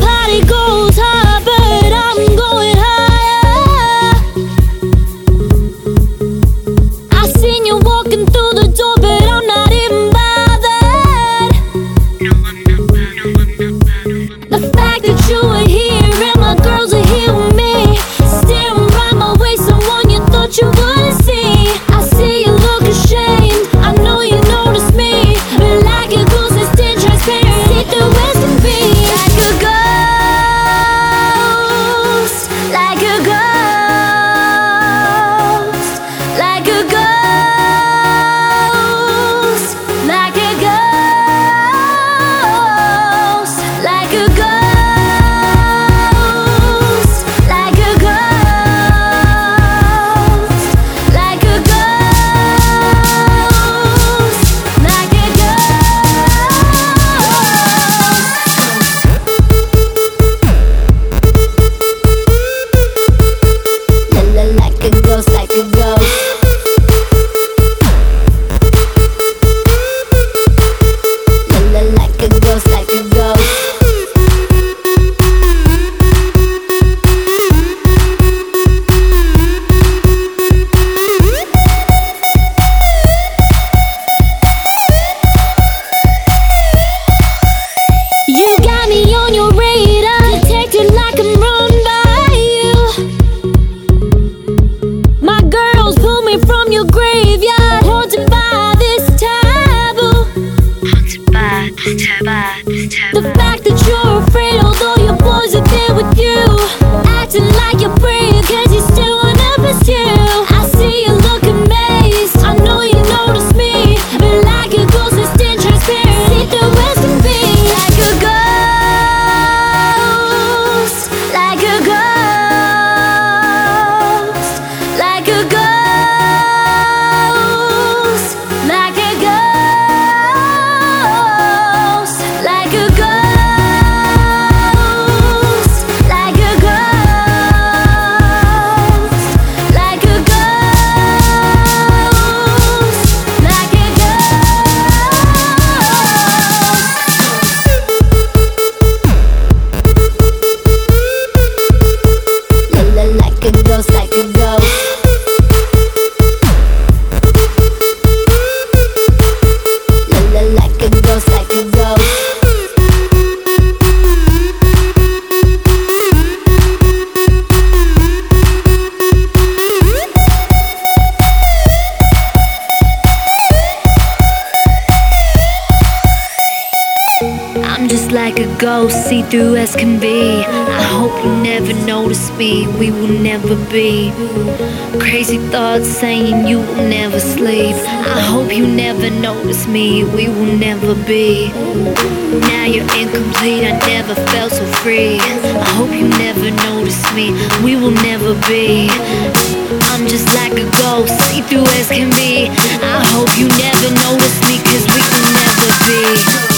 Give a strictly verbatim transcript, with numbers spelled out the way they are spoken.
party goes high, but I'm going higher. I seen you walking through the door, but I'm not even bothered. No, I'm not bad, no, I'm not bad, no, I'm not bad. The fact that you were here and my girls are here with me, staring right my way, someone you thought you wouldn't see. I see you look ashamed, I know you notice me, but like a ghost it's still transparent, see through as can be. Like a ghost, like a ghost, like a ghost, like a ghost, like a ghost, like a ghost, like a ghost, like a ghost. La la, like a ghost, like a ghost. La la, like a ghost, like a ghost. You got me on your radar, detected like I'm run by you. My girls pull me from your graveyard, haunted by this taboo. Haunted by this taboo, this taboo. The fact that you're afraid, although your boys are there with you, acting like you're brave, cause you still wanna pursue. I see you look amazed, I know you notice me, but like a ghost it's still transparent, see through as can be. Like a ghost, like a ghost, like a ghost, like a ghost, like a ghost, like a ghost, like a ghost, like a ghost. La la, like a ghost, like a ghost. La la, like a ghost, like a ghost. I'm just like a ghost, see through as can be. I hope you never notice me, we will never be. Crazy thoughts saying you will never sleep. I hope you never notice me, we will never be. Now you're incomplete, I never felt so free. I hope you never notice me, we will never be. I'm just like a ghost, see through as can be. I hope you never notice me, cause we will never be.